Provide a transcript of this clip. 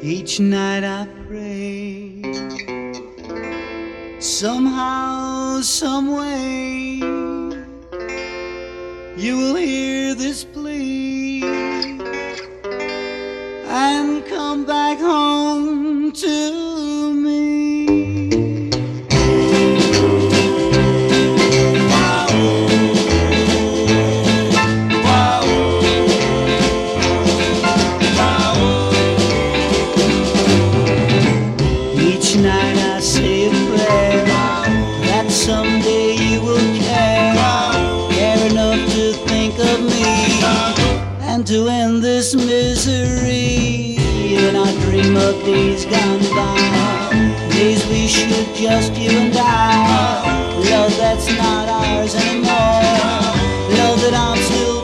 Each night I pray, somehow, some way, you will hear this plea and come back home to me. Each night I say a prayer that someday you will care enough to think of me and to end this misery. And I dream of days gone by, days we should just you and I, love that's not ours anymore, love that I'm still